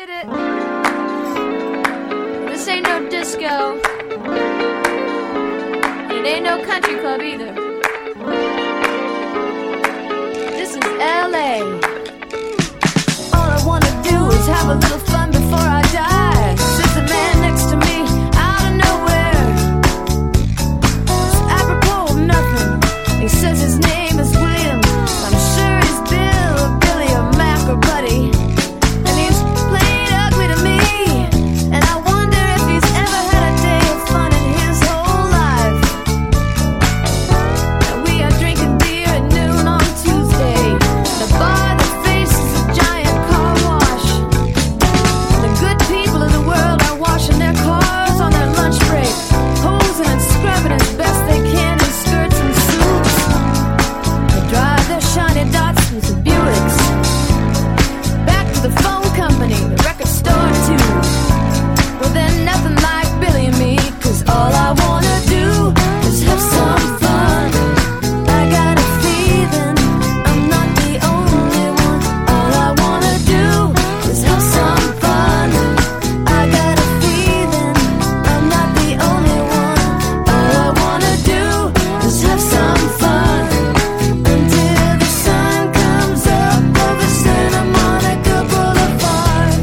get it. This ain't no disco. It ain't no country club either. This is LA. All I wanna do is have a little fun before I die. Sits a man next to me out of nowhere. It's apropos of nothing. He says his name is William. I'm sure he's Bill or Billy or Mac or Buddy. And he's plain ugly to me. And I wonder if he's ever had a day of fun in his whole life. And we are drinking beer at noon on Tuesday. The bar that faces a giant car wash. The good people of the world are washing their cars on their lunch break, posing and scrubbing as best they can in skirts and suits. They drive their shiny Datsuns and Buicks. Back to the phone company, the record store too. Well, then nothing like Billy and me, 'cause all I wanna do is have some fun. I got a feeling I'm not the only one. All I wanna do is have some fun. I got a feeling I'm not the only one. All I wanna do is have some fun until the sun comes up over Santa Monica Boulevard.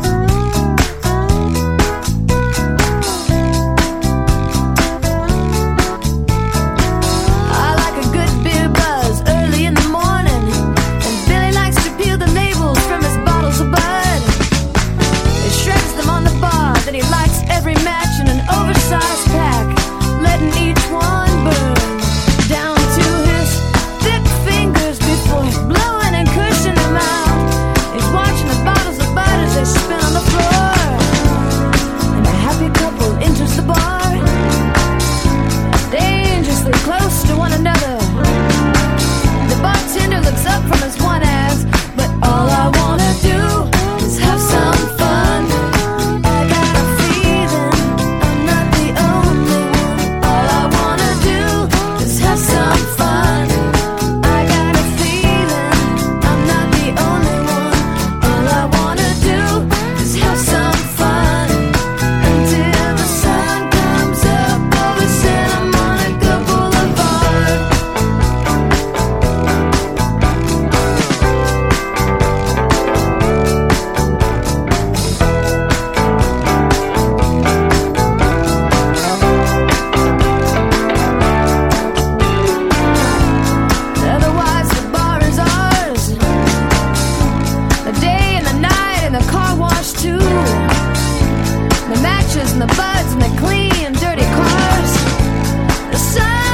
I like a good beer buzz early in the morning, and Billy likes to peel the labels from his bottles of Bud. He shreds them on the bar, then he lights every match in an oversized pack, letting each one burn down to his thick fingers before blowing and cushioning them out. He's watching the bottles of Bud as they spin on the floor, and a happy couple enters the bar, dangerously close to one another. The bartender looks up from his one ass, but all I wanna do is have some fun. I got a feeling I'm not the only one. All I wanna do is have some fun. I got a feeling I'm not the only one. All I wanna do is have some fun until the sun comes up over Santa Monica Boulevard. Otherwise the bar is ours. The day and the night and the car wash too. The matches and the buds and the clean and dirty cars. The sun